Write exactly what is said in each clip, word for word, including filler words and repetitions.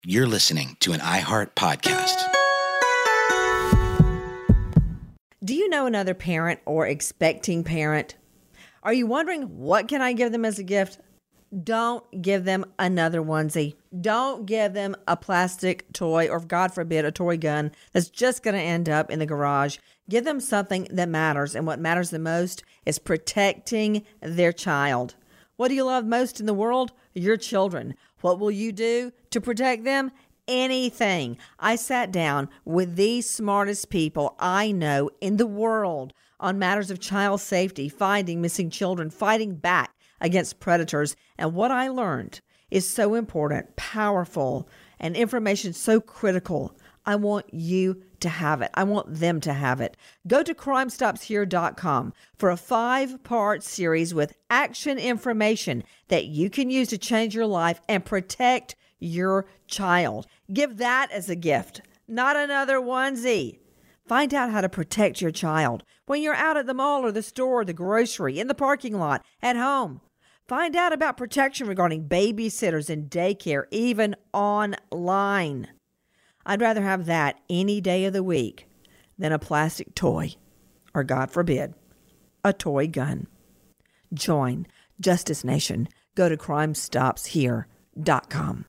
You're listening to an iHeart podcast. Do you know another parent or expecting parent? Are you wondering, what can I give them as a gift? Don't give them another onesie. Don't give them a plastic toy or, God forbid, a toy gun that's just going to end up in the garage. Give them something that matters, and what matters the most is protecting their child. What do you love most in the world? Your children. What will you do to protect them? Anything. I sat down with the smartest people I know in the world on matters of child safety, finding missing children, fighting back against predators. And what I learned is so important, powerful, and information so critical. I want you to have it. I want them to have it. Go to crime stops here dot com for a five-part series with action information that you can use to change your life and protect your child. Give that as a gift, not another onesie. Find out how to protect your child when you're out at the mall or the store, the grocery, in the parking lot, at home. Find out about protection regarding babysitters and daycare, even online. I'd rather have that any day of the week than a plastic toy or, God forbid, a toy gun. Join Justice Nation. Go to crime stops here dot com.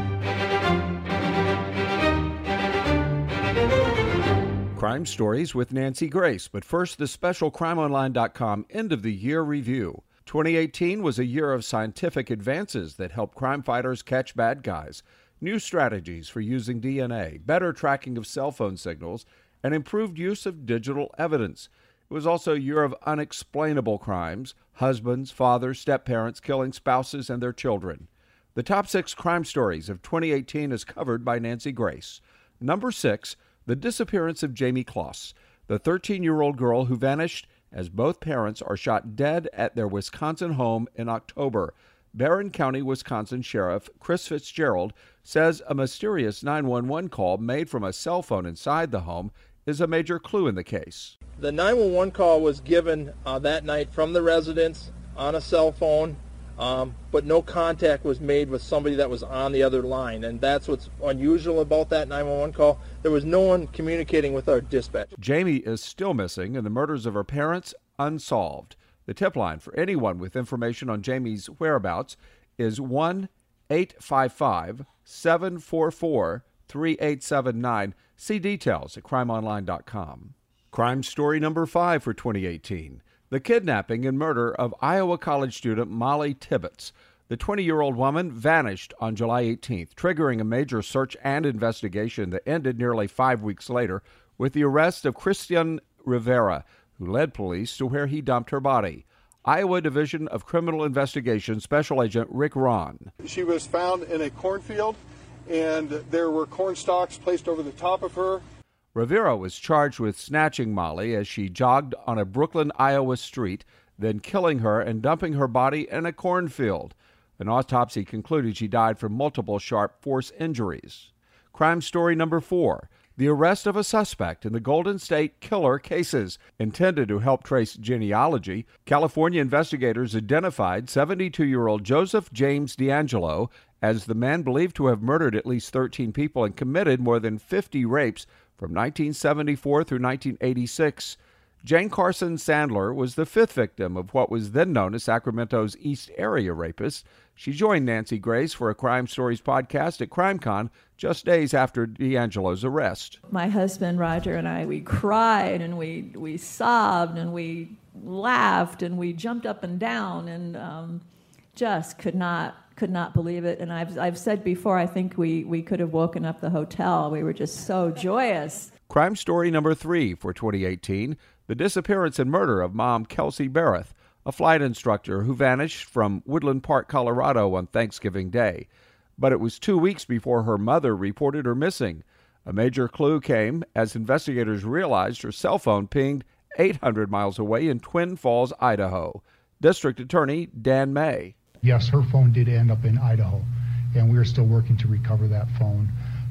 Crime Stories with Nancy Grace, but first the special crime online dot com end of the year review. twenty eighteen was a year of scientific advances that helped crime fighters catch bad guys, new strategies for using D N A, better tracking of cell phone signals, and improved use of digital evidence. It was also a year of unexplainable crimes, husbands, fathers, step-parents killing spouses and their children. The top six crime stories of twenty eighteen is covered by Nancy Grace. Number six, the disappearance of Jamie Kloss, the thirteen-year-old girl who vanished as both parents are shot dead at their Wisconsin home in October. Barron County, Wisconsin Sheriff Chris Fitzgerald says a mysterious nine one one call made from a cell phone inside the home is a major clue in the case. The nine one one call was given uh, that night from the residence on a cell phone, um, but no contact was made with somebody that was on the other line, and that's what's unusual about that nine one one call. There was no one communicating with our dispatch. Jamie is still missing, and the murders of her parents unsolved. The tip line for anyone with information on Jamie's whereabouts is one eight five five, seven four four, three eight seven nine. See details at crime online dot com. Crime story number five for twenty eighteen. The kidnapping and murder of Iowa college student Molly Tibbetts. The twenty-year-old woman vanished on July eighteenth, triggering a major search and investigation that ended nearly five weeks later with the arrest of Christian Rivera, who led police to where he dumped her body. Iowa Division of Criminal Investigation Special Agent Rick Ron. She was found in a cornfield, and there were corn stalks placed over the top of her. Rivera was charged with snatching Molly as she jogged on a Brooklyn, Iowa street, then killing her and dumping her body in a cornfield. An autopsy concluded she died from multiple sharp force injuries. Crime story number four. The arrest of a suspect in the Golden State Killer cases. Intended to help trace genealogy, California investigators identified seventy-two-year-old Joseph James D'Angelo as the man believed to have murdered at least thirteen people and committed more than fifty rapes from nineteen seventy-four through nineteen eighty-six. Jane Carson Sandler was the fifth victim of what was then known as Sacramento's East Area rapists. She joined Nancy Grace for a Crime Stories podcast at CrimeCon just days after D'Angelo's arrest. My husband, Roger, and I, we cried and we, we sobbed and we laughed and we jumped up and down and um, just could not could not believe it. And I've, I've said before, I think we, we could have woken up the hotel. We were just so joyous. Crime story number three for twenty eighteen, the disappearance and murder of mom Kelsey Barrett, a flight instructor who vanished from Woodland Park, Colorado on Thanksgiving Day. But it was two weeks before her mother reported her missing. A major clue came as investigators realized her cell phone pinged eight hundred miles away in Twin Falls, Idaho. District Attorney Dan May. Yes, her phone did end up in Idaho, and we are still working to recover that phone.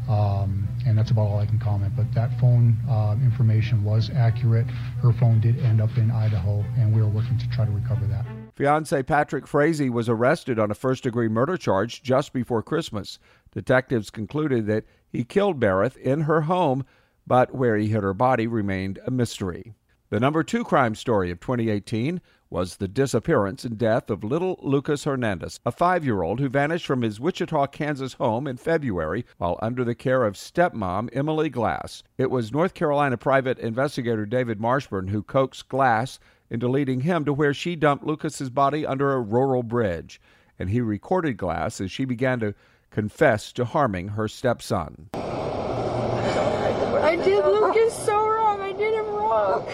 Um, and that's about all I can comment. But that phone uh, information was accurate. Her phone did end up in Idaho, and we are working to try to recover that. Fiancé Patrick Frazee was arrested on a first-degree murder charge just before Christmas. Detectives concluded that he killed Bereth in her home, but where he hid her body remained a mystery. The number two crime story of twenty eighteen was the disappearance and death of little Lucas Hernandez, a five-year-old who vanished from his Wichita, Kansas home in February while under the care of stepmom Emily Glass. It was North Carolina private investigator David Marshburn who coaxed Glass into leading him to where she dumped Lucas's body under a rural bridge, and he recorded Glass as she began to confess to harming her stepson. I did Lucas so wrong. I did him wrong.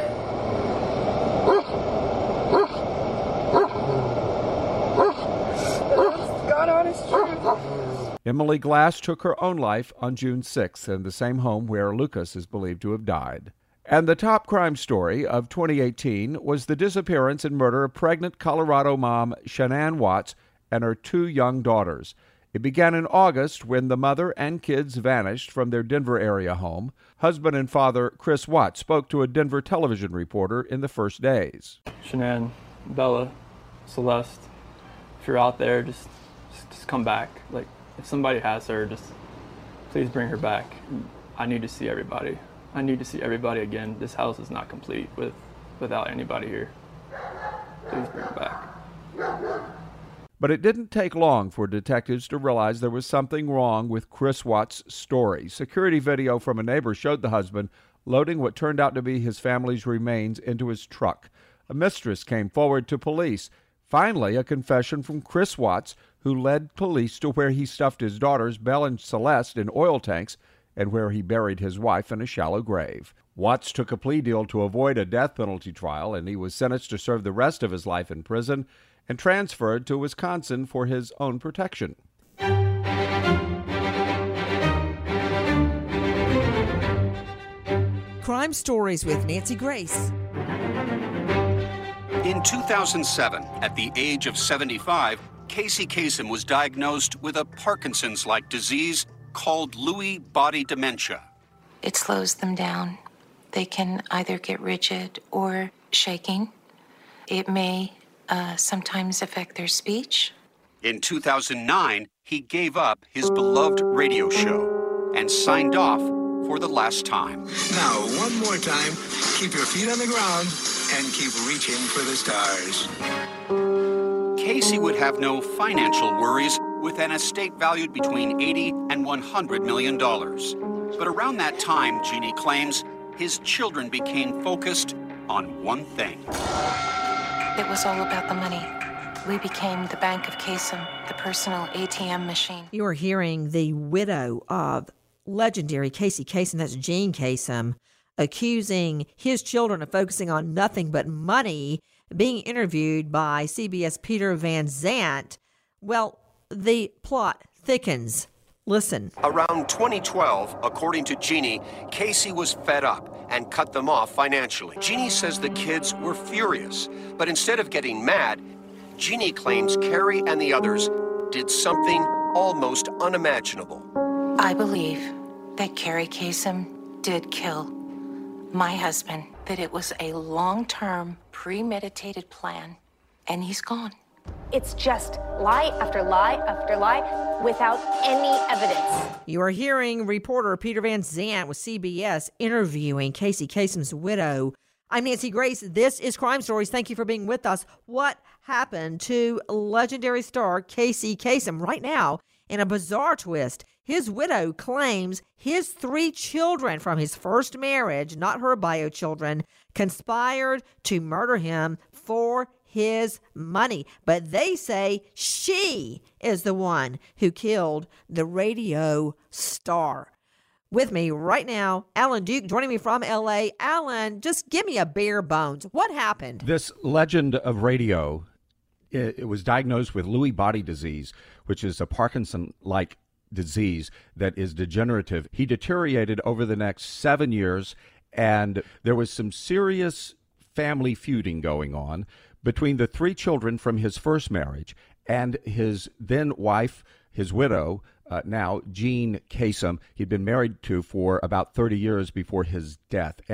God honest truth. Emily Glass took her own life on June sixth in the same home where Lucas is believed to have died. And the top crime story of twenty eighteen was the disappearance and murder of pregnant Colorado mom Shanann Watts and her two young daughters. It began in August when the mother and kids vanished from their Denver area home. Husband and father Chris Watts spoke to a Denver television reporter in the first days. Shanann, Bella, Celeste, if you're out there, just, just just come back. Like, if somebody has her, just please bring her back. I need to see everybody. I need to see everybody again. This house is not complete with without anybody here. Please bring her back. But it didn't take long for detectives to realize there was something wrong with Chris Watts' story. Security video from a neighbor showed the husband loading what turned out to be his family's remains into his truck. A mistress came forward to police. Finally, a confession from Chris Watts, who led police to where he stuffed his daughters, Belle and Celeste, in oil tanks and where he buried his wife in a shallow grave. Watts took a plea deal to avoid a death penalty trial, and he was sentenced to serve the rest of his life in prison and transferred to Wisconsin for his own protection. Crime Stories with Nancy Grace. In two thousand seven, at the age of seventy-five, Casey Kasem was diagnosed with a Parkinson's-like disease called Lewy body dementia. It slows them down. They can either get rigid or shaking. It may uh, sometimes affect their speech. In two thousand nine, he gave up his beloved radio show and signed off for the last time. Now, one more time, keep your feet on the ground and keep reaching for the stars. Casey would have no financial worries with an estate valued between eighty and one hundred million dollars. But around that time, Jeannie claims, his children became focused on one thing. It was all about the money. We became the Bank of Kasem, the personal A T M machine. You are hearing the widow of legendary Casey Kasem, that's Jean Kasem, accusing his children of focusing on nothing but money, being interviewed by C B S Peter Van Zandt. Well, the plot thickens. Listen. Around twenty twelve, according to Jeannie, Casey was fed up and cut them off financially. Jeannie says the kids were furious, but instead of getting mad, Jeannie claims Carrie and the others did something almost unimaginable. I believe that Carrie Kasem did kill my husband, that it was a long-term, premeditated plan, and he's gone. It's just lie after lie after lie without any evidence. You are hearing reporter Peter Van Zandt with C B S interviewing Casey Kasem's widow. I'm Nancy Grace. This is Crime Stories. Thank you for being with us. What happened to legendary star Casey Kasem? Right now, in a bizarre twist, his widow claims his three children from his first marriage, not her bio children, conspired to murder him for his money. But they say she is the one who killed the radio star. With me right now, Alan Duke, joining me from L A. Alan, just give me a bare bones. What happened? This legend of radio, it, it was diagnosed with Lewy body disease, which is a Parkinson-like disease that is degenerative. He deteriorated over the next seven years, and there was some serious family feuding going on between the three children from his first marriage and his then wife, his widow, uh, now Jean Kasem, he'd been married to for about thirty years before his death. And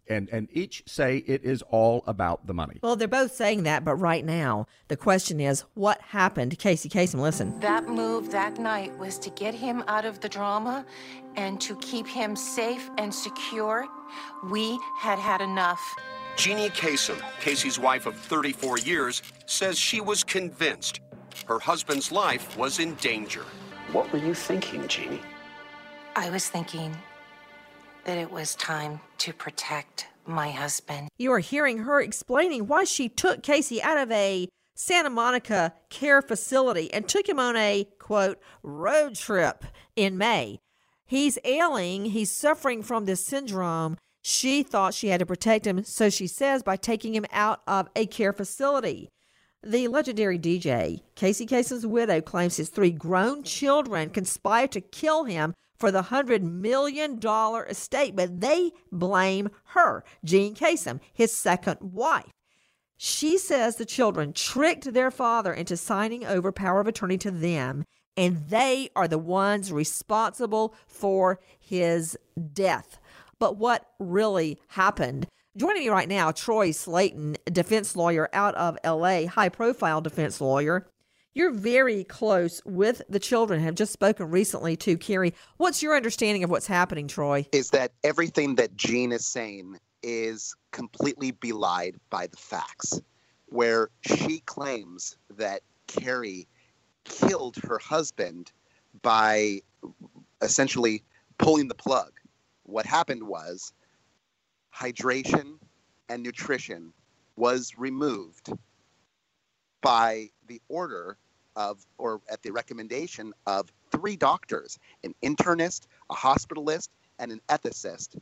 and, and each say it is all about the money. Well, they're both saying that, but right now, the question is, what happened to Casey Kasem? Listen. That move that night was to get him out of the drama and to keep him safe and secure. We had had enough. Jeannie Kasem, Casey's wife of thirty-four years, says she was convinced her husband's life was in danger. What were you thinking, Jeannie? I was thinking that it was time to protect my husband. You are hearing her explaining why she took Casey out of a Santa Monica care facility and took him on a, quote, road trip in May. He's ailing. He's suffering from this syndrome. She thought she had to protect him, so she says, by taking him out of a care facility. The legendary D J, Casey Kasem's widow, claims his three grown children conspired to kill him for the one hundred million dollars estate, but they blame her, Jean Kasem, his second wife. She says the children tricked their father into signing over power of attorney to them, and they are the ones responsible for his death. But what really happened? Joining me right now, Troy Slayton, defense lawyer out of L A, high-profile defense lawyer. You're very close with the children, have just spoken recently to Carrie. What's your understanding of what's happening, Troy? Is that everything that Jean is saying is completely belied by the facts, where she claims that Carrie killed her husband by essentially pulling the plug. What happened was hydration and nutrition was removed by the order of, or at the recommendation of, three doctors, an internist, a hospitalist, and an ethicist.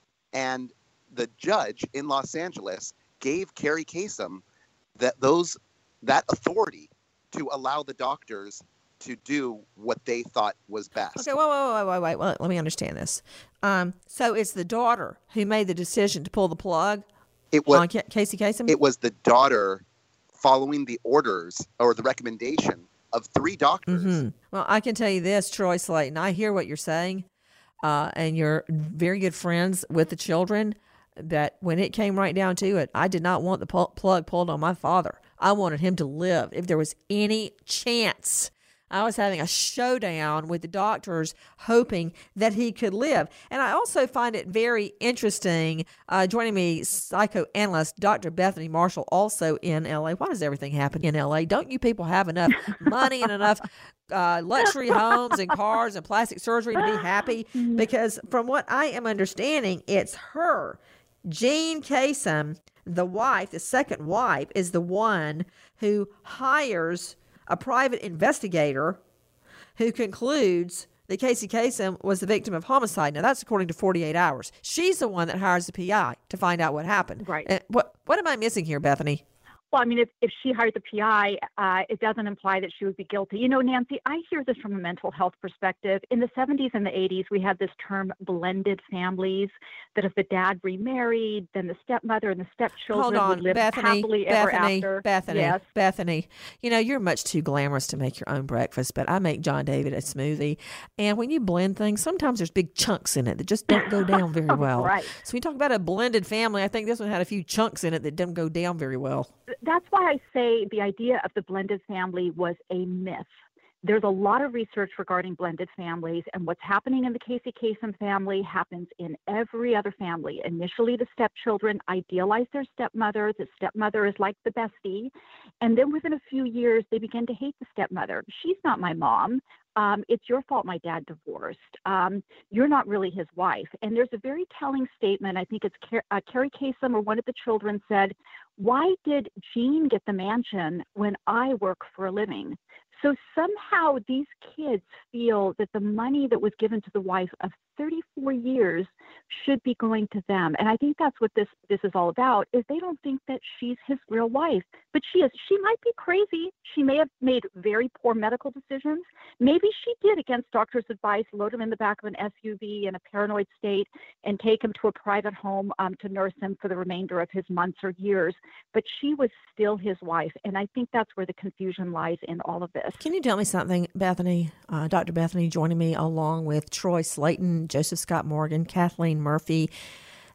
And the judge in Los Angeles gave Carrie Kasem that those that authority to allow the doctors to do what they thought was best. Okay, wait, wait, wait, wait, wait. Well, let me understand this. Um, so it's the daughter who made the decision to pull the plug it was, on K- Casey Kasem? It was the daughter following the orders or the recommendation of three doctors. Mm-hmm. Well, I can tell you this, Troy Slayton. I hear what you're saying, uh, and you're very good friends with the children, that when it came right down to it, I did not want the pu- plug pulled on my father. I wanted him to live. If there was any chance, I was having a showdown with the doctors, hoping that he could live. And I also find it very interesting, uh, joining me, psychoanalyst Doctor Bethany Marshall, also in L A. Why does everything happen in L A? Don't you people have enough money and enough uh, luxury homes and cars and plastic surgery to be happy? Because from what I am understanding, it's her, Jean Kasem, the wife, the second wife, is the one who hires a private investigator who concludes that Casey Kasem was the victim of homicide. Now, that's according to forty-eight hours. She's the one that hires the P I to find out what happened. Right. Uh, what What am I missing here, Bethany? Well, I mean, if, if she hired the P I, uh, it doesn't imply that she would be guilty. You know, Nancy, I hear this from a mental health perspective. In the seventies and the eighties, we had this term blended families, that if the dad remarried, then the stepmother and the stepchildren Hold on, would live Bethany, happily ever Bethany, after. Bethany, Yes. Bethany. You know, you're much too glamorous to make your own breakfast, but I make John David a smoothie. And when you blend things, sometimes there's big chunks in it that just don't go down very well. Right. So when you talk about a blended family, I think this one had a few chunks in it that didn't go down very well. That's why I say the idea of the blended family was a myth. There's a lot of research regarding blended families, and what's happening in the Casey Kasem family happens in every other family. Initially, the stepchildren idealize their stepmother. The stepmother is like the bestie. And then within a few years, they begin to hate the stepmother. She's not my mom. Um, it's your fault my dad divorced. Um, you're not really his wife. And there's a very telling statement. I think it's Car- uh, Carrie Kasem or one of the children said, "Why did Jean get the mansion when I work for a living?" So somehow these kids feel that the money that was given to the wife of thirty-four years should be going to them. And I think that's what this, this is all about, is they don't think that she's his real wife. But she is. She might be crazy. She may have made very poor medical decisions. Maybe she did, against doctor's advice, load him in the back of an S U V in a paranoid state and take him to a private home um, to nurse him for the remainder of his months or years. But she was still his wife. And I think that's where the confusion lies in all of this. Can you tell me something, Bethany? Uh, Doctor Bethany joining me along with Troy Slayton, Joseph Scott Morgan, Kathleen Murphy.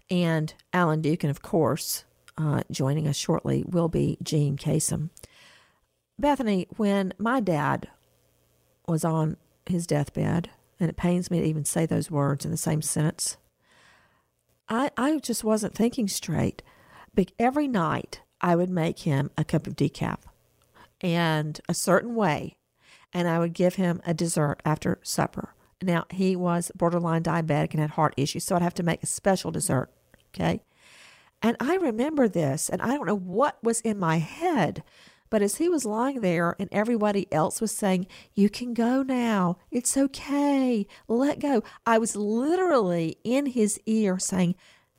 And Alan Duke, and of course, uh, joining us shortly will be Gene Kasem. Bethany, when my dad was on his deathbed, and it pains me to even say those words in the same sentence, I, I just wasn't thinking straight. But every night I would make him a cup of decaf and a certain way, and I would give him a dessert after supper. Now, he was borderline diabetic and had heart issues, so I'd have to make a special dessert, okay? And I remember this, and I don't know what was in my head, but as he was lying there and everybody else was saying, you can go now, it's okay, let go, I was literally in his ear saying,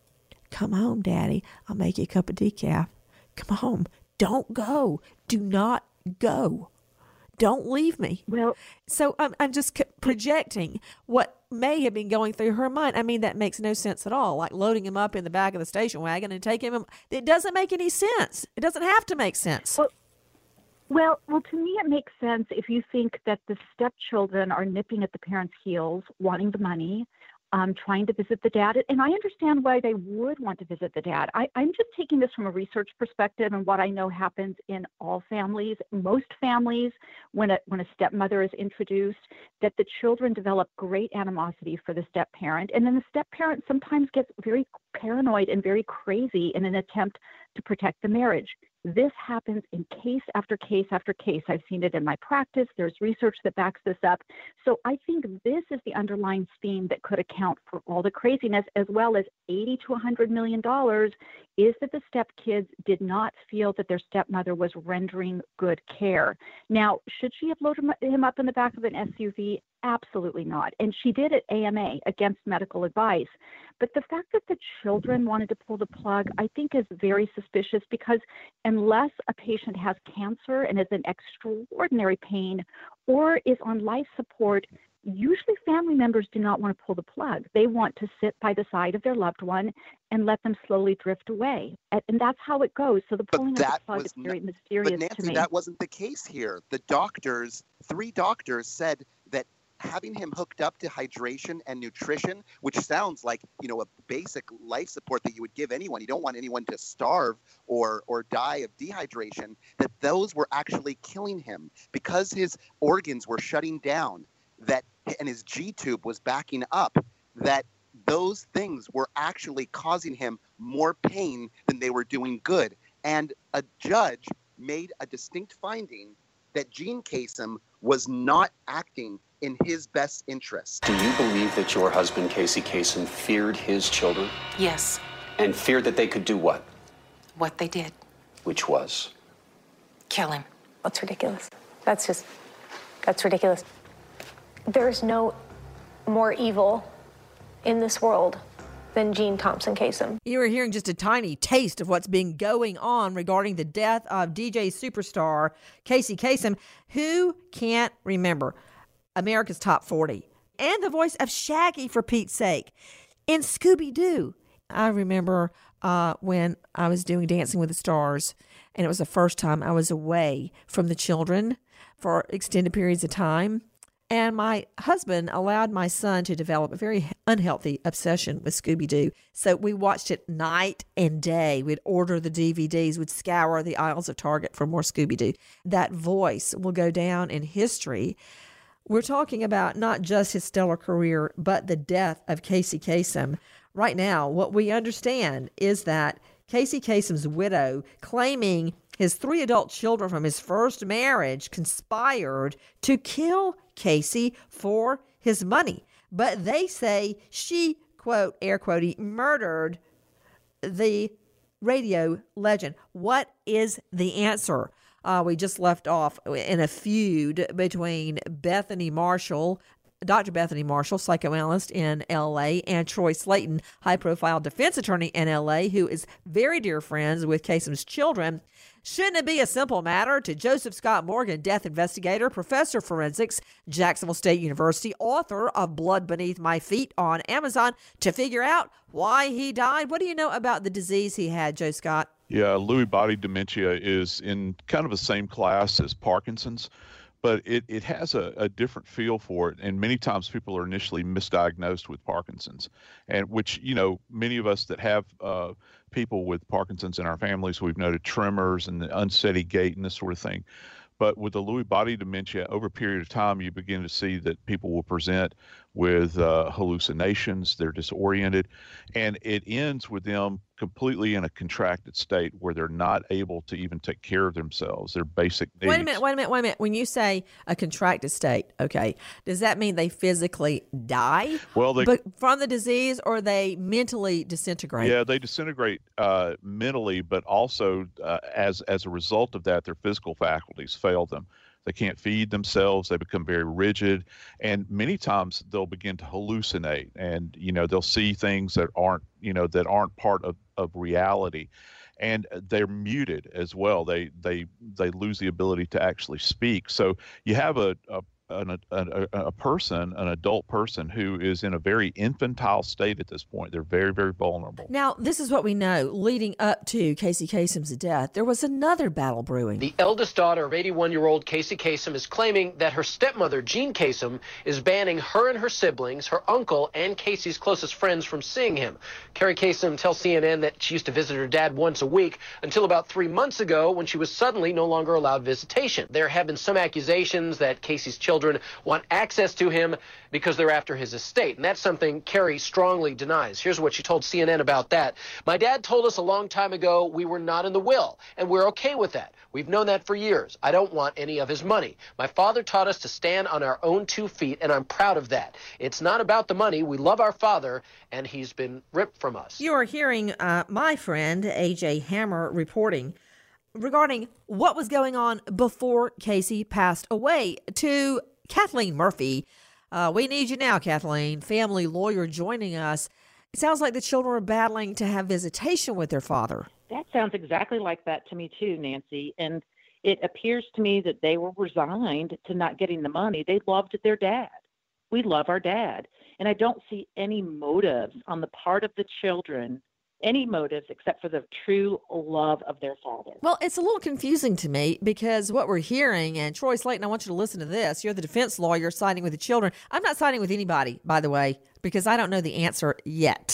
come home, Daddy, I'll make you a cup of decaf. Come home, don't go, do not go. Don't leave me. Well, so I'm, I'm just projecting what may have been going through her mind. I mean, that makes no sense at all. Like loading him up in the back of the station wagon and taking him. It doesn't make any sense. It doesn't have to make sense. Well, well, well, to me, it makes sense if you think that the stepchildren are nipping at the parents' heels, wanting the money, um, trying to visit the dad. And I understand why they would want to visit the dad. I, I'm just taking this from a research perspective and what I know happens in all families. Most families, when a, when a stepmother is introduced, that the children develop great animosity for the step-parent. And then the step-parent sometimes gets very paranoid and very crazy in an attempt to protect the marriage. This happens in case after case after case. I've seen it in my practice. There's research that backs this up. So I think this is the underlying theme that could account for all the craziness, as well as eighty to one hundred million dollars, is that the stepkids did not feel that their stepmother was rendering good care. Now, should she have loaded him up in the back of an S U V? Absolutely not. And she did at A M A against medical advice. But the fact that the children wanted to pull the plug, I think, is very suspicious, because unless a patient has cancer and is in extraordinary pain or is on life support, usually family members do not want to pull the plug. They want to sit by the side of their loved one and let them slowly drift away. And, and that's how it goes. So the pulling of the plug is very not, mysterious but Nancy, to me. That wasn't the case here. The doctors, three doctors said that having him hooked up to hydration and nutrition, which sounds like, you know, a basic life support that you would give anyone. You don't want anyone to starve or or die of dehydration, that those were actually killing him because his organs were shutting down, that and his G-tube was backing up, that those things were actually causing him more pain than they were doing good. And a judge made a distinct finding that Gene Kasem was not acting in his best interest. Do you believe that your husband, Casey Kasem, feared his children? Yes. And feared that they could do what? What they did. Which was? Kill him. That's ridiculous. That's just, that's ridiculous. There's no more evil in this world than Gene Thompson Kasem. You were hearing just a tiny taste of what's been going on regarding the death of D J superstar Casey Kasem. Who can't remember America's Top forty and the voice of Shaggy, for Pete's sake, in Scooby-Doo? I remember uh, when I was doing Dancing with the Stars, and it was the first time I was away from the children for extended periods of time. And my husband allowed my son to develop a very unhealthy obsession with Scooby-Doo. So we watched it night and day. We'd order the D V Ds. We'd scour the aisles of Target for more Scooby-Doo. That voice will go down in history. We're talking about not just his stellar career, but the death of Casey Kasem. Right now, what we understand is that Casey Kasem's widow, claiming his three adult children from his first marriage, conspired to kill Casey for his money. But they say she, quote, air quote, murdered the radio legend. What is the answer? Uh, we just left off in a feud between Bethany Marshall, Doctor Bethany Marshall, psychoanalyst in L A, and Troy Slayton, high-profile defense attorney in L A, who is very dear friends with Kasem's children. Shouldn't it be a simple matter to Joseph Scott Morgan, death investigator, professor of forensics, Jacksonville State University, author of Blood Beneath My Feet on Amazon, to figure out why he died? What do you know about the disease he had, Joe Scott? Yeah, Lewy body dementia is in kind of the same class as Parkinson's, but it, it has a, a different feel for it. And many times people are initially misdiagnosed with Parkinson's, and which, you know, many of us that have uh, people with Parkinson's in our families, we've noted tremors and the unsteady gait and this sort of thing. But with the Lewy body dementia, over a period of time, you begin to see that people will present with uh, hallucinations. They're disoriented, and it ends with them completely in a contracted state where they're not able to even take care of themselves, their basic needs. Wait a minute, wait a minute, wait a minute. When you say a contracted state, okay, does that mean they physically die well, they, but from the disease, or they mentally disintegrate? Yeah, they disintegrate uh, mentally, but also uh, as as a result of that, their physical faculties fail them. They can't feed themselves. They become very rigid, and many times they'll begin to hallucinate, and you know they'll see things that aren't you know that aren't part of, of reality, and they're muted as well. They they they lose the ability to actually speak. So you have a a An, a, a person, an adult person who is in a very infantile state at this point. They're very, very vulnerable. Now, this is what we know. Leading up to Casey Kasem's death, there was another battle brewing. The eldest daughter of eighty-one-year-old Casey Kasem is claiming that her stepmother, Jean Kasem, is banning her and her siblings, her uncle, and Casey's closest friends from seeing him. Carrie Kasem tells C N N that she used to visit her dad once a week until about three months ago when she was suddenly no longer allowed visitation. There have been some accusations that Casey's children want access to him because they're after his estate, and that's something Carrie strongly denies. Here's what she told C N N about that. My dad told us a long time ago we were not in the will, and we're okay with that. We've known that for years. I don't want any of his money. My father taught us to stand on our own two feet, and I'm proud of that. It's not about the money. We love our father, and he's been ripped from us. You are hearing uh, my friend, A J Hammer, reporting regarding what was going on before Casey passed away to Kathleen Murphy. Uh, we need you now, Kathleen, family lawyer, joining us. It sounds like the children are battling to have visitation with their father. That sounds exactly like that to me too, Nancy. And it appears to me that they were resigned to not getting the money. They loved their dad. We love our dad. And I don't see any motives on the part of the children, any motives except for the true love of their father. Well, it's a little confusing to me because what we're hearing, and Troy Slayton, I want you to listen to this. You're the defense lawyer siding with the children. I'm not siding with anybody, by the way, because I don't know the answer yet.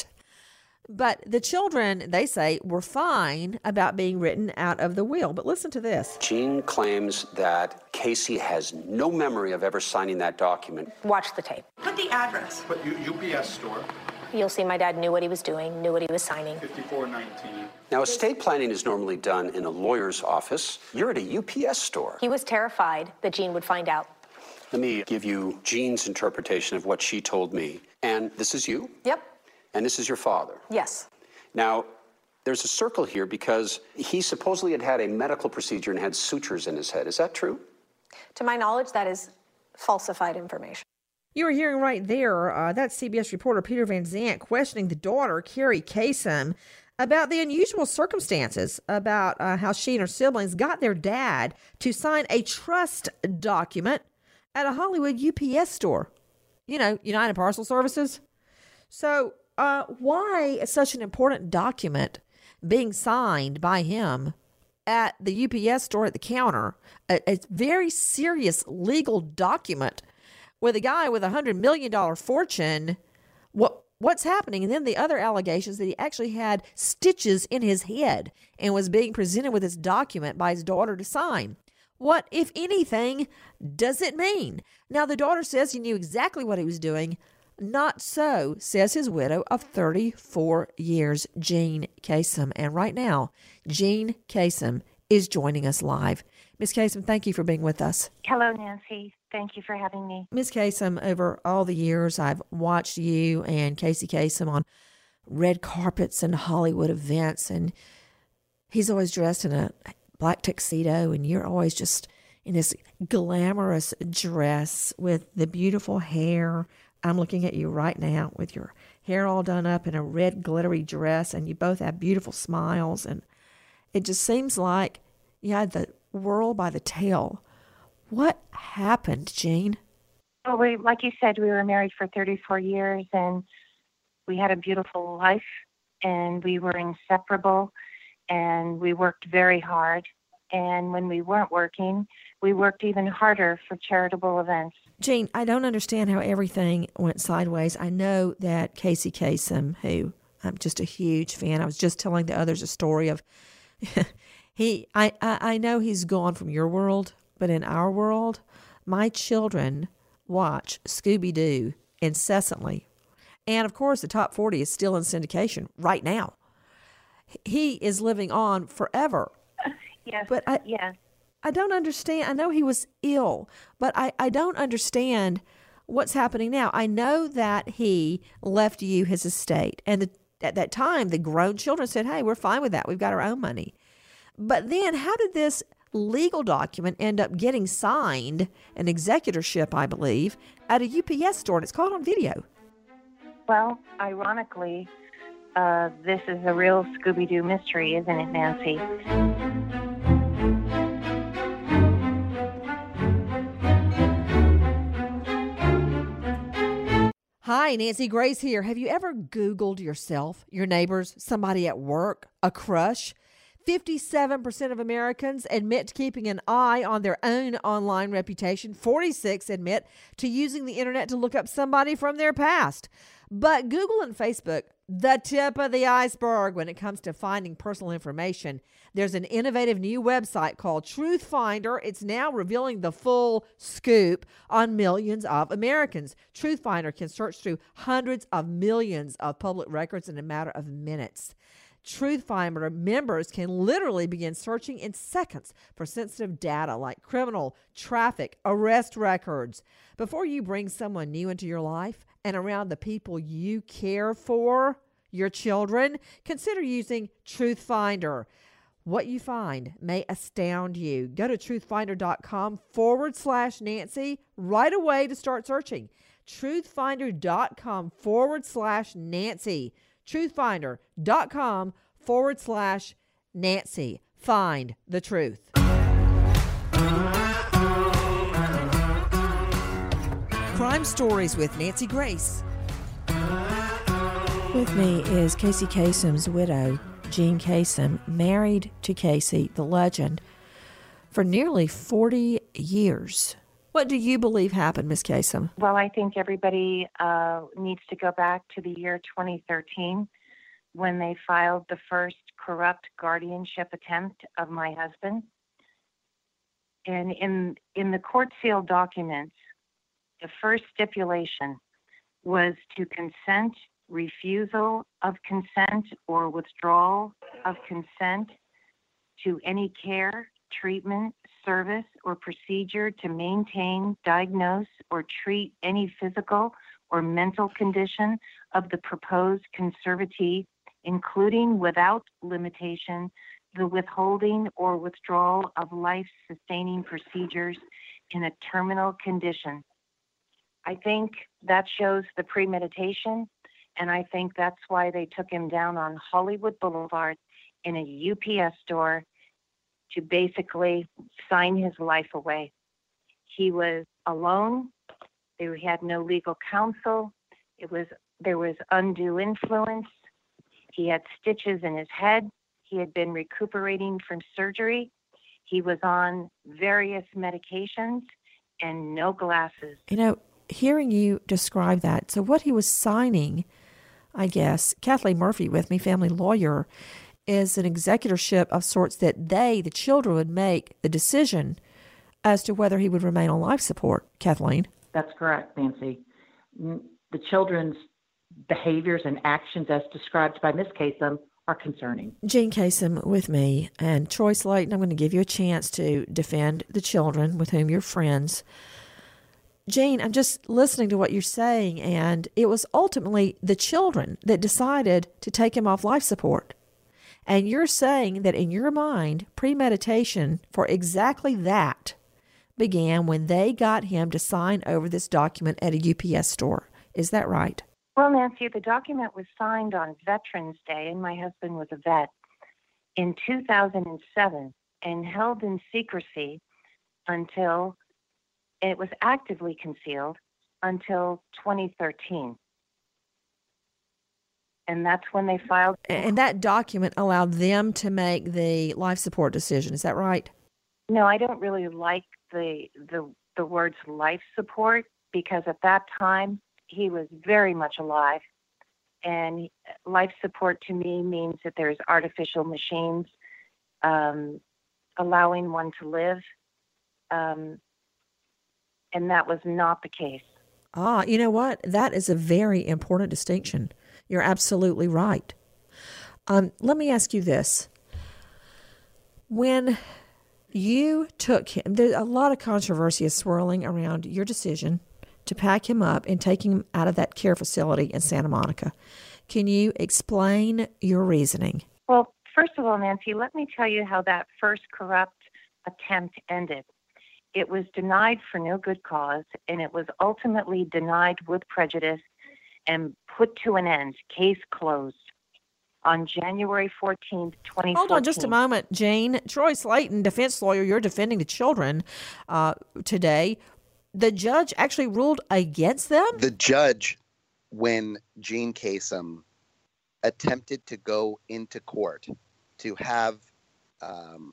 But the children, they say, were fine about being written out of the will. But listen to this. Jean claims that Casey has no memory of ever signing that document. Watch the tape. Put the address. But U P S store. You'll see my dad knew what he was doing, knew what he was signing. fifty-four nineteen. Now, estate planning is normally done in a lawyer's office. You're at a U P S store. He was terrified that Jean would find out. Let me give you Jean's interpretation of what she told me. And this is you? Yep. And this is your father? Yes. Now, there's a circle here because he supposedly had had a medical procedure and had sutures in his head. Is that true? To my knowledge, that is falsified information. You were hearing right there, uh, that's C B S reporter Peter Van Zandt questioning the daughter, Carrie Kasem, about the unusual circumstances about uh, how she and her siblings got their dad to sign a trust document at a Hollywood U P S store. You know, United Parcel Services. So uh, why such an important document being signed by him at the U P S store at the counter? A, a very serious legal document with a guy with a one hundred million dollars fortune. What what's happening? And then the other allegations that he actually had stitches in his head and was being presented with this document by his daughter to sign. What, if anything, does it mean? Now, the daughter says he knew exactly what he was doing. Not so, says his widow of thirty-four years, Jean Kasem. And right now, Jean Kasem is joining us live. Miz Kasem, thank you for being with us. Hello, Nancy. Thank you for having me. Miz Kasem, over all the years, I've watched you and Casey Kasem on red carpets and Hollywood events, and he's always dressed in a black tuxedo, and you're always just in this glamorous dress with the beautiful hair. I'm looking at you right now with your hair all done up in a red glittery dress, and you both have beautiful smiles, and it just seems like you had the world by the tail. What happened, Jean? Well, we, like you said, we were married for thirty-four years, and we had a beautiful life, and we were inseparable, and we worked very hard. And when we weren't working, we worked even harder for charitable events. Jean, I don't understand how everything went sideways. I know that Casey Kasem, who I'm just a huge fan, I was just telling the others a story of, he. I, I, I know he's gone from your world, but in our world, my children watch Scooby-Doo incessantly. And, of course, the Top forty is still in syndication right now. He is living on forever. Yes, but I, yes. I don't understand. I know he was ill, but I, I don't understand what's happening now. I know that he left you his estate. And the, at that time, the grown children said, hey, we're fine with that. We've got our own money. But then how did this legal document end up getting signed, an executorship, I believe, at a U P S store? And it's caught on video. Well, ironically, uh, this is a real Scooby-Doo mystery, isn't it, Nancy? Hi, Nancy Grace here. Have you ever Googled yourself, your neighbors, somebody at work, a crush? fifty-seven percent of Americans admit to keeping an eye on their own online reputation. forty-six admit to using the internet to look up somebody from their past. But Google and Facebook, the tip of the iceberg when it comes to finding personal information. There's an innovative new website called Truth Finder. It's now revealing the full scoop on millions of Americans. Truth Finder can search through hundreds of millions of public records in a matter of minutes. Truth Finder members can literally begin searching in seconds for sensitive data like criminal, traffic, arrest records. Before you bring someone new into your life and around the people you care for, your children, consider using Truth Finder. What you find may astound you. Go to truthfinder.com forward slash Nancy right away to start searching. Truthfinder.com forward slash Nancy. Truthfinder.com forward slash Nancy. Find the truth. Crime Stories with Nancy Grace. With me is Casey Kasem's widow, Jean Kasem, married to Casey, the legend, for nearly forty years. What do you believe happened, Miss Kasem? Well, I think everybody uh, needs to go back to the year twenty thirteen when they filed the first corrupt guardianship attempt of my husband. And in in the court-sealed documents, the first stipulation was to consent, refusal of consent, or withdrawal of consent to any care, treatment, service, or procedure to maintain, diagnose, or treat any physical or mental condition of the proposed conservatee, including without limitation the withholding or withdrawal of life-sustaining procedures in a terminal condition. I think that shows the premeditation, and I think that's why they took him down on Hollywood Boulevard in a U P S store to basically sign his life away. He was alone. They had no legal counsel. It was there was undue influence. He had stitches in his head. He had been recuperating from surgery. He was on various medications and no glasses. You know, hearing you describe that, so what he was signing, I guess, Kathleen Murphy with me, family lawyer, is an executorship of sorts that they, the children, would make the decision as to whether he would remain on life support. Kathleen? That's correct, Nancy. The children's behaviors and actions as described by Miz Kasem are concerning. Jean Kasem with me, and Troy Slayton, I'm going to give you a chance to defend the children with whom you're friends. Jean, I'm just listening to what you're saying, and it was ultimately the children that decided to take him off life support. And you're saying that in your mind, premeditation for exactly that began when they got him to sign over this document at a U P S store. Is that right? Well, Nancy, the document was signed on Veterans Day, and my husband was a vet, in two thousand seven and held in secrecy until, it was actively concealed until twenty thirteen. And that's when they filed. And that document allowed them to make the life support decision. Is that right? No, I don't really like the the the words life support, because at that time he was very much alive. And life support to me means that there's artificial machines um, allowing one to live. Um, and that was not the case. Ah, you know what? That is a very important distinction. You're absolutely right. Um, let me ask you this. When you took him, there's a lot of controversy is swirling around your decision to pack him up and take him out of that care facility in Santa Monica. Can you explain your reasoning? Well, first of all, Nancy, let me tell you how that first corrupt attempt ended. It was denied for no good cause, and it was ultimately denied with prejudice and put to an end. Case closed on January fourteenth, twenty fourteen. Hold on just a moment, Jane. Troy Slayton, defense lawyer, you're defending the children uh, today. The judge actually ruled against them? The judge, when Jean Kasem attempted to go into court to have um,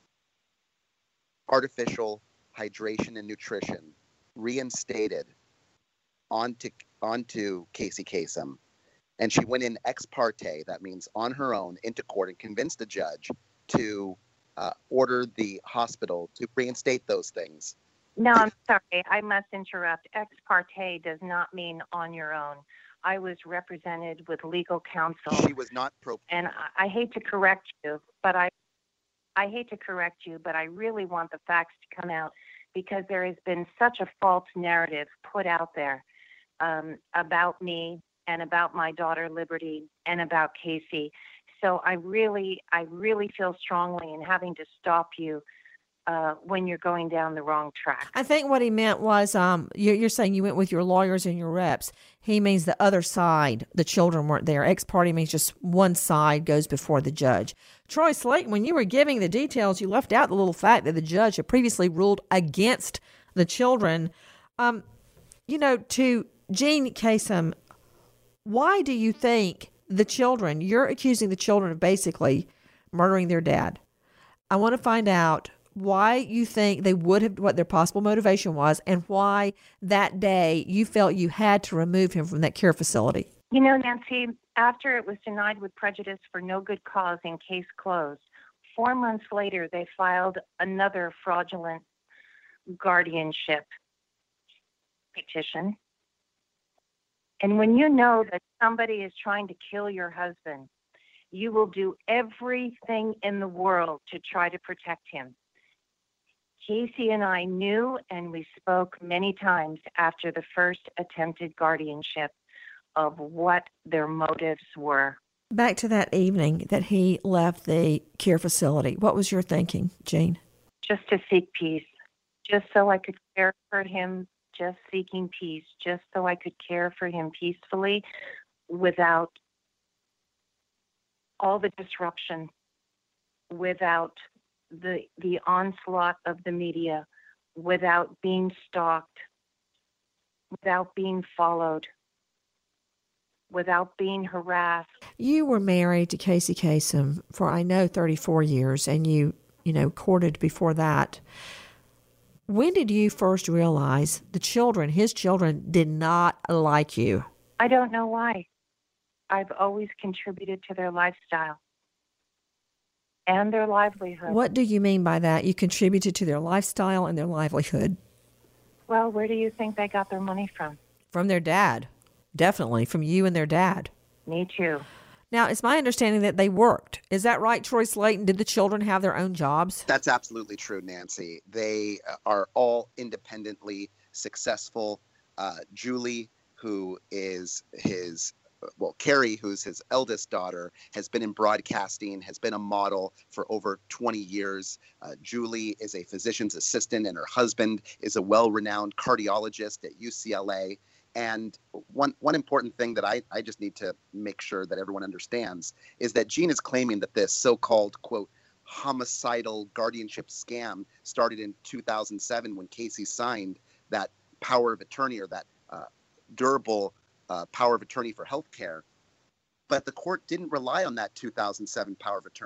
artificial hydration and nutrition reinstated onto onto Casey Kasem, and she went in ex parte, that means on her own, into court and convinced the judge to uh, order the hospital to reinstate those things. No, I'm sorry. I must interrupt. Ex parte does not mean on your own. I was represented with legal counsel. She was not pro. And I, I hate to correct you, but I, I hate to correct you, but I really want the facts to come out, because there has been such a false narrative put out there um, about me and about my daughter Liberty and about Casey. So I really, I really feel strongly in having to stop you Uh, when you're going down the wrong track. I think what he meant was, um, you're, you're saying you went with your lawyers and your reps. He means the other side, the children weren't there. Ex parte means just one side goes before the judge. Troy Slayton, when you were giving the details, you left out the little fact that the judge had previously ruled against the children. Um, you know, to Jean Kasem, why do you think the children, you're accusing the children of basically murdering their dad. I want to find out why you think they would have, what their possible motivation was, and why that day you felt you had to remove him from that care facility. You know, Nancy, after it was denied with prejudice for no good cause and case closed, four months later, they filed another fraudulent guardianship petition. And when you know that somebody is trying to kill your husband, you will do everything in the world to try to protect him. Casey and I knew, and we spoke many times after the first attempted guardianship, of what their motives were. Back to that evening that he left the care facility, what was your thinking, Jean? Just to seek peace, just so I could care for him, just seeking peace, just so I could care for him peacefully without all the disruption, without the the onslaught of the media, without being stalked, without being followed, without being harassed. You were married to Casey Kasem for, I know, thirty-four years, and you, you know, courted before that. When did you first realize the children, his children, did not like you? I don't know why. I've always contributed to their lifestyle and their livelihood. What do you mean by that? You contributed to their lifestyle and their livelihood? Well, where do you think they got their money from? From their dad. Definitely. From you and their dad. Me too. Now, it's my understanding that they worked. Is that right, Troy Slayton? Did the children have their own jobs? That's absolutely true, Nancy. They are all independently successful. Uh, Julie, who is his well, Carrie, who's his eldest daughter, has been in broadcasting, has been a model for over twenty years. Uh, Julie is a physician's assistant, and her husband is a well-renowned cardiologist at U C L A. And one one important thing that I, I just need to make sure that everyone understands is that Jean is claiming that this so-called, quote, homicidal guardianship scam started in two thousand seven when Casey signed that power of attorney, or that uh, durable Uh, power of attorney for health care. But the court didn't rely on that two thousand seven power of attorney.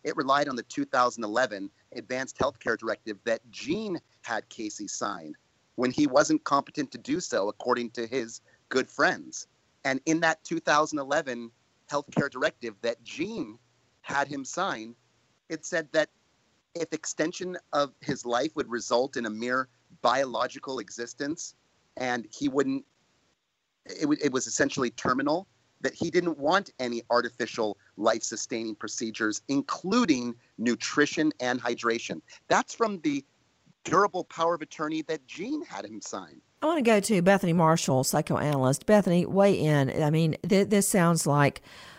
It relied on the two thousand eleven Advanced Healthcare Directive that Gene had Casey sign when he wasn't competent to do so, according to his good friends. And in that two thousand eleven Healthcare Directive that Gene had him sign, it said that if extension of his life would result in a mere biological existence and he wouldn't, it, w- it was essentially terminal, that he didn't want any artificial life-sustaining procedures, including nutrition and hydration. That's from the durable power of attorney that Gene had him sign. I want to go to Bethany Marshall, psychoanalyst. Bethany, weigh in. I mean, th- this sounds like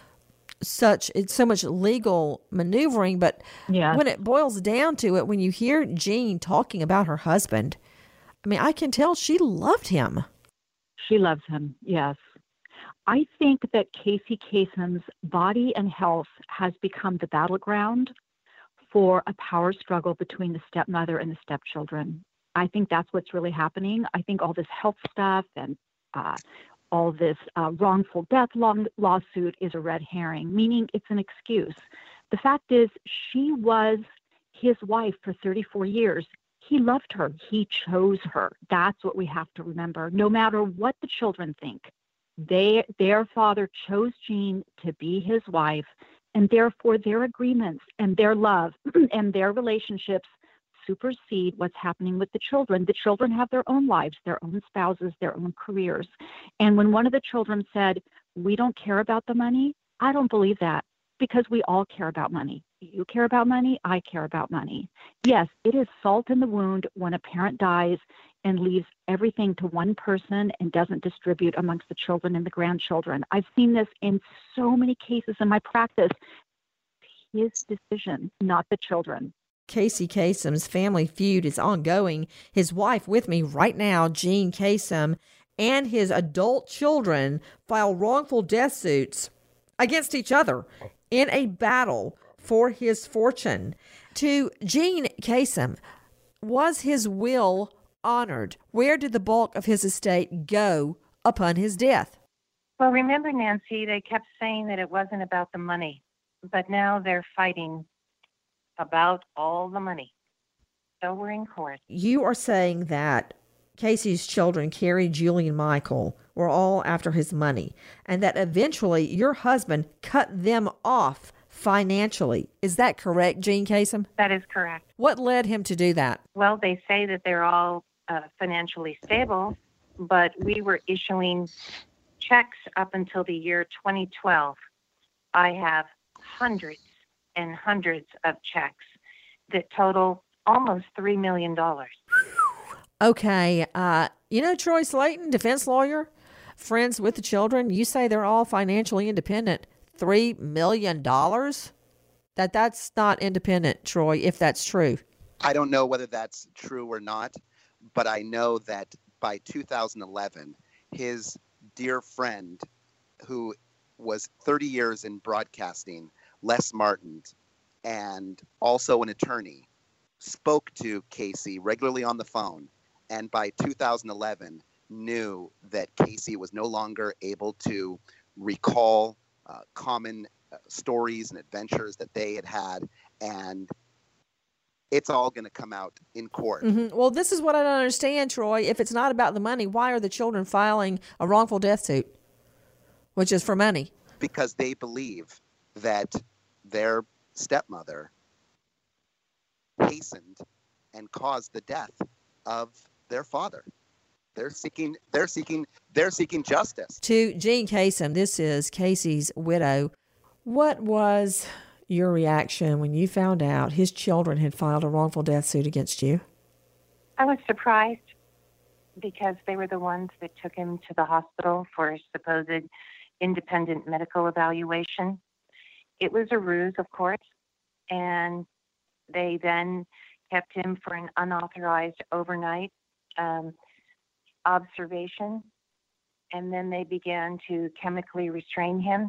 such it's so much legal maneuvering, but Yes. when it boils down to it, when you hear Jean talking about her husband, I mean, I can tell she loved him. She loves him, yes. I think that Casey Kasem's body and health has become the battleground for a power struggle between the stepmother and the stepchildren. I think that's what's really happening. I think all this health stuff and uh, all this uh, wrongful death long- lawsuit is a red herring, meaning it's an excuse. The fact is, she was his wife for thirty-four years. He loved her. He chose her. That's what we have to remember. No matter what the children think, they, their father chose Jean to be his wife, and therefore their agreements and their love and their relationships supersede what's happening with the children. The children have their own lives, their own spouses, their own careers. And when one of the children said, "We don't care about the money," I don't believe that, because we all care about money. You care about money, I care about money. Yes, it is salt in the wound when a parent dies and leaves everything to one person and doesn't distribute amongst the children and the grandchildren. I've seen this in so many cases in my practice. His decision, not the children. Casey Kasem's family feud is ongoing. His wife with me right now, Jean Kasem, and his adult children file wrongful death suits against each other in a battle for his fortune. To Jean Kasem, was his will honored? Where did the bulk of his estate go upon his death? Well, remember, Nancy, they kept saying that it wasn't about the money, but now they're fighting about all the money. So we're in court. You are saying that Casey's children, Carrie, Julie, and Michael, were all after his money, and that eventually your husband cut them off financially. Is that correct, Jean Kasem? That is correct. What led him to do that? Well, they say that they're all uh, financially stable, but we were issuing checks up until the year twenty twelve. I have hundreds and hundreds of checks that total almost three million dollars. Okay. Uh, you know, Troy Slayton, defense lawyer, friends with the children, you say they're all financially independent. three million dollars? That that's not independent, Troy, if that's true. I don't know whether that's true or not, but I know that by two thousand eleven, his dear friend, who was thirty years in broadcasting, Les Martin, and also an attorney, spoke to Casey regularly on the phone, and by two thousand eleven knew that Casey was no longer able to recall uh, common uh, stories and adventures that they had had, and it's all going to come out in court. Mm-hmm. Well, this is what I don't understand, Troy. If it's not about the money, why are the children filing a wrongful death suit, which is for money? Because they believe that their stepmother hastened and caused the death of their father. They're seeking, they're seeking, they're seeking justice. To Jean Kasem, this is Casey's widow. What was your reaction when you found out his children had filed a wrongful death suit against you? I was surprised because they were the ones that took him to the hospital for a supposed independent medical evaluation. It was a ruse, of course, and they then kept him for an unauthorized overnight um, observation, and then they began to chemically restrain him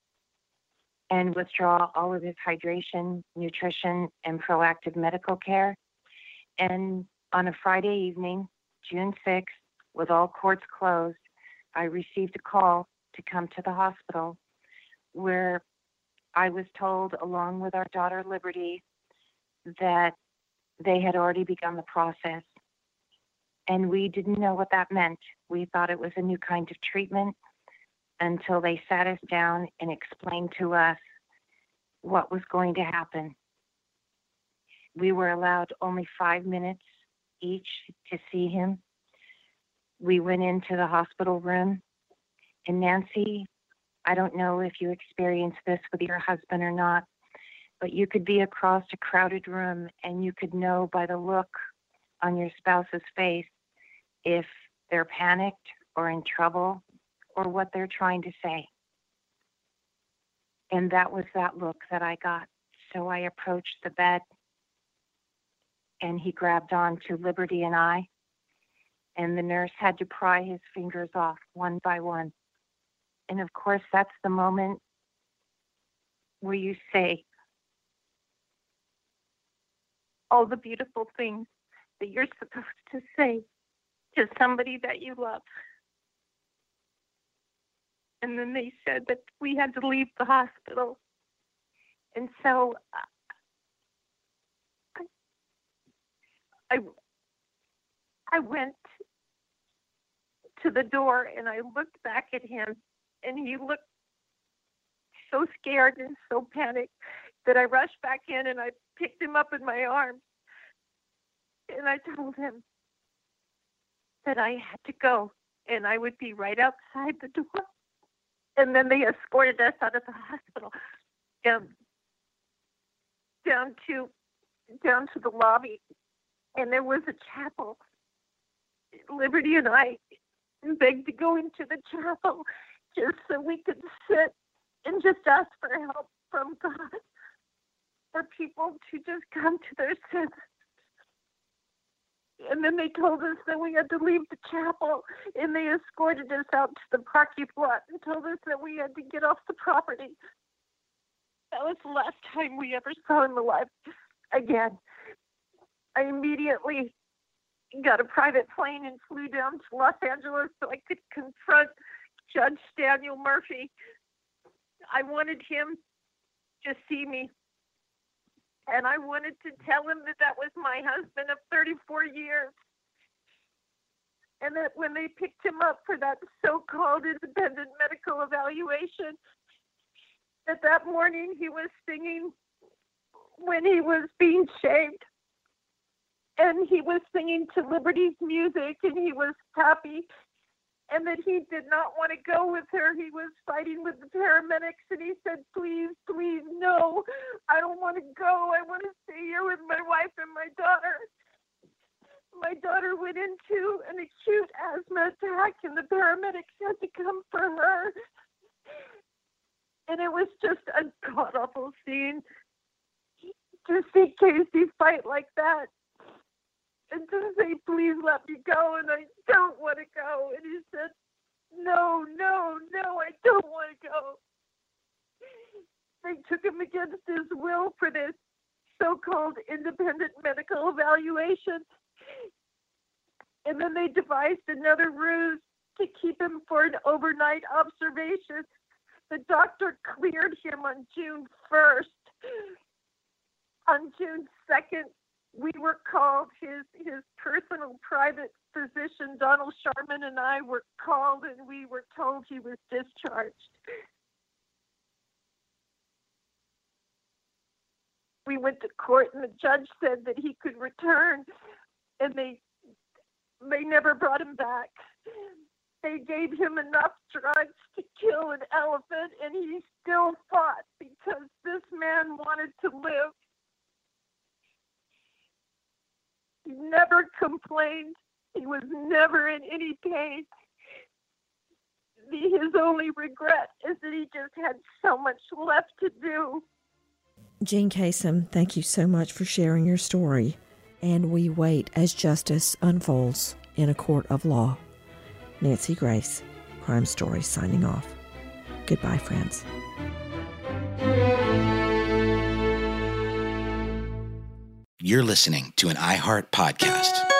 and withdraw all of his hydration, nutrition, and proactive medical care. And on a Friday evening, June sixth, with all courts closed, I received a call to come to the hospital, where I was told, along with our daughter Liberty, that they had already begun the process. And we didn't know what that meant. We thought it was a new kind of treatment until they sat us down and explained to us what was going to happen. We were allowed only five minutes each to see him. We went into the hospital room, and Nancy, I don't know if you experienced this with your husband or not, but you could be across a crowded room and you could know by the look on your spouse's face if they're panicked or in trouble or what they're trying to say. And that was that look that I got. So I approached the bed, and he grabbed on to Liberty and I, and the nurse had to pry his fingers off one by one. And of course, that's the moment where you say all the beautiful things that you're supposed to say to somebody that you love. And then they said that we had to leave the hospital. And so I, I, I went to the door and I looked back at him, and he looked so scared and so panicked that I rushed back in and I picked him up in my arms. And I told him that I had to go and I would be right outside the door. And then they escorted us out of the hospital um, down to down to the lobby. And there was a chapel. Liberty and I begged to go into the chapel just so we could sit and just ask for help from God, for people to just come to their senses. And then they told us that we had to leave the chapel, and they escorted us out to the parking lot and told us that we had to get off the property. That was the last time we ever saw him alive again. I immediately got a private plane and flew down to Los Angeles so I could confront Judge Daniel Murphy. I wanted him to see me. And I wanted to tell him that that was my husband of thirty-four years. And that when they picked him up for that so-called independent medical evaluation, that that morning he was singing when he was being shaved. And he was singing to Liberty's music, and he was happy. And that he did not want to go with her. He was fighting with the paramedics, and he said, please, please, no, I don't want to go. I want to stay here with my wife and my daughter. My daughter went into an acute asthma attack, and the paramedics had to come for her. And it was just a god-awful scene to see Casey fight like that. And to say, please let me go, and I don't want to go. And he said, no, no, no, I don't want to go. They took him against his will for this so-called independent medical evaluation. And then they devised another ruse to keep him for an overnight observation. The doctor cleared him on June first. On June second, we were called, his his personal private physician, Donald Sharman, and I were called, and we were told he was discharged. We went to court, and the judge said that he could return, and they they never brought him back. They gave him enough drugs to kill an elephant, and he still fought because this man wanted to live. He never complained. He was never in any pain. His only regret is that he just had so much left to do. Jean Kasem, thank you so much for sharing your story. And we wait as justice unfolds in a court of law. Nancy Grace, Crime Stories, signing off. Goodbye, friends. You're listening to an iHeart podcast.